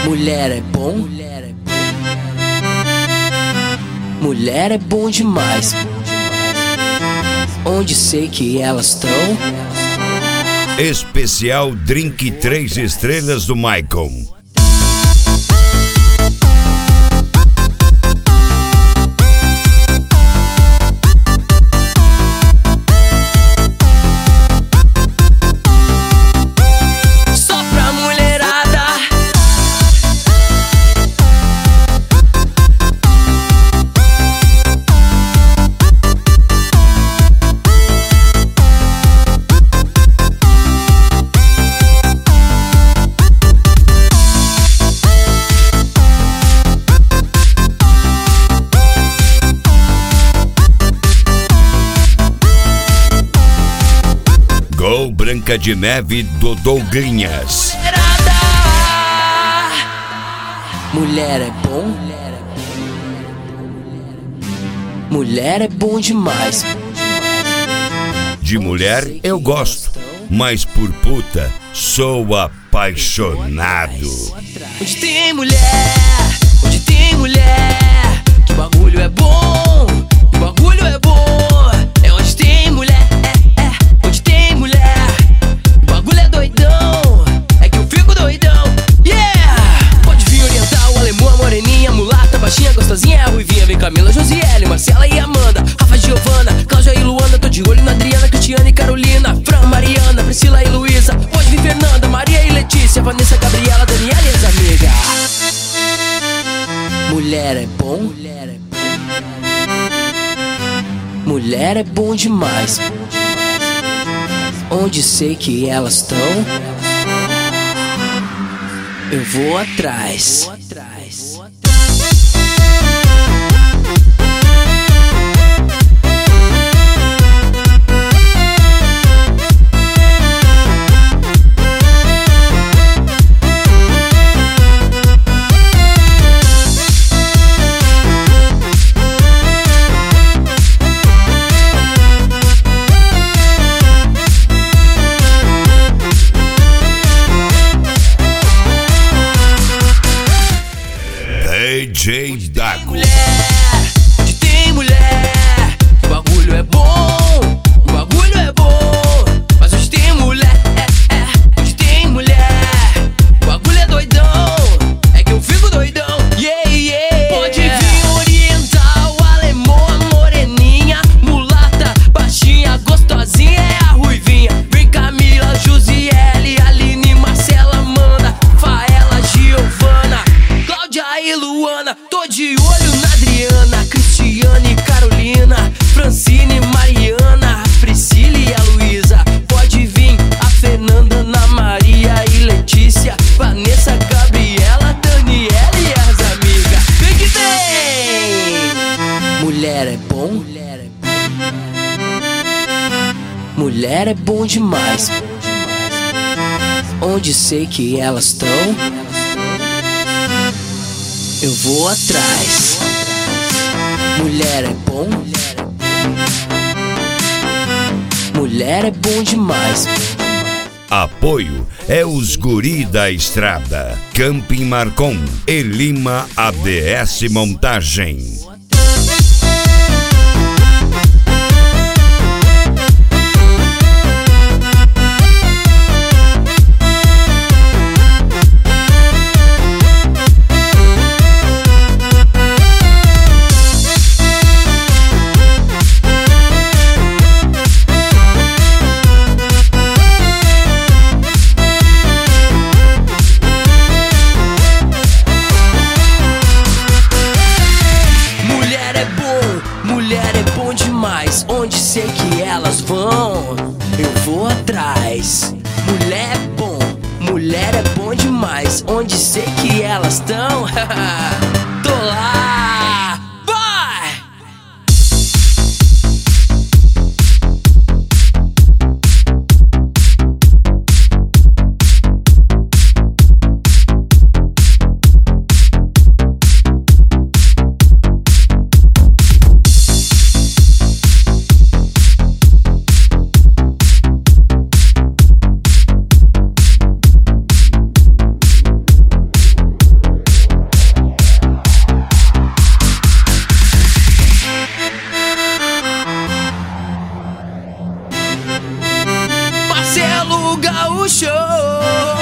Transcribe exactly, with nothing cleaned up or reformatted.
Mulher é bom, mulher é bom demais. Onde sei que elas estão? Especial Drink três estrelas do Maicon. Gol Branca de Neve do Douglinhas. Mulher é bom, mulher é bom demais. De mulher eu gosto, mas por puta sou apaixonado. Onde tem mulher, onde tem mulher, que bagulho é bom, que bagulho é bom. É onde tem mulher. Baixinha, gostosinha, ruivinha, vem Camila, Josiele, Marcela e Amanda, Rafa, Giovana, Cláudia e Luana. Tô de olho na Adriana, Cristiane e Carolina, Fran, Mariana, Priscila e Luísa. Pode vir Fernanda, Maria e Letícia, Vanessa, Gabriela, Daniela e as amigas. Mulher é bom, mulher é bom demais. Onde sei que elas estão, eu vou atrás. D J Dago. Mulher, onde tem mulher, o bagulho é bom, o bagulho é bom. Mas onde tem mulher, é, é, onde tem mulher, o bagulho é doidão, é que eu fico doidão, yeah, yeah. Pode vir oriental, alemã, moreninha, mulata, baixinha, gostosinha, é a ruivinha. Vem Camila, Josiele, Aline, Marcela, Amanda, Faela, Giovana, Cláudia e Luana. Tô de olho na Adriana, Cristiane e Carolina, Francine, Mariana, Priscila e a Luísa. Pode vir a Fernanda, Ana Maria e Letícia, Vanessa, Gabriela, Daniela e as amigas. Vem que vem! Mulher é bom, mulher é bom demais. Onde sei que elas estão, eu vou atrás. Mulher é bom, mulher é bom demais. Apoio é os Guri da Estrada, Camping Marcon e Lima A B S Montagem. Onde sei que elas vão, eu vou atrás. Mulher é bom, mulher é bom demais. Onde sei que elas estão, tô lá, vai! Marcelo Gaúcho.